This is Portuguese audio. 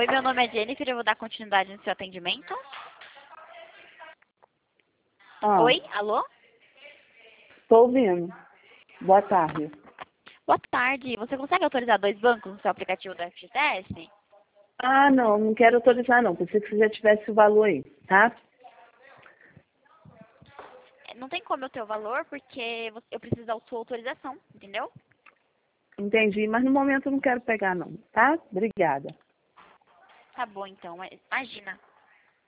Oi, meu nome é Jennifer, eu vou dar continuidade no seu atendimento. Oi, alô? Estou ouvindo. Boa tarde. Boa tarde. Você consegue autorizar 2 bancos no seu aplicativo do FGTS? Ah, não quero autorizar não. Pensei que você já tivesse o valor aí, tá? Não tem como eu ter o valor, porque eu preciso da sua autorização, entendeu? Entendi, mas no momento eu não quero pegar não, tá? Obrigada. Tá bom, então. Imagina.